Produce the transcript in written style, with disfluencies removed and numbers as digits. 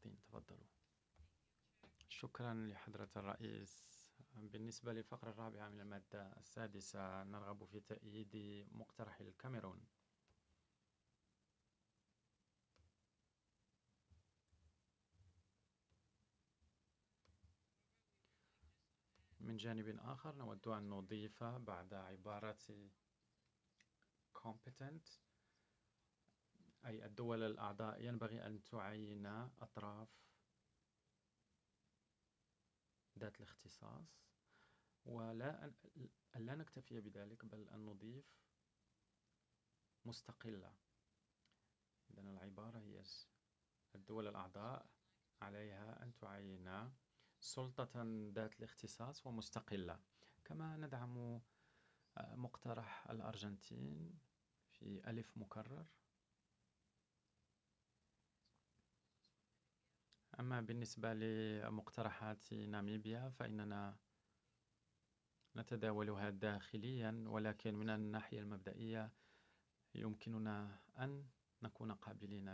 الموظفين. تفضلوا. شكرا لحضرة الرئيس. بالنسبة للفقرة الرابعة من المادة السادسة، نرغب في تأييد مقترح الكاميرون. من جانب آخر نود أن نضيف بعد عبارة competent، أي الدول الأعضاء ينبغي أن تعين أطراف ذات الاختصاص، ولا لا نكتفي بذلك بل أن نضيف مستقلة. إذن العبارة هي الدول الأعضاء عليها أن تعين سلطة ذات الاختصاص ومستقلة. كما ندعم مقترح الأرجنتين في ألف مكرر. أما بالنسبة لمقترحات ناميبيا فإننا نتداولها داخليا، ولكن من الناحية المبدئية يمكننا أن نكون قابلين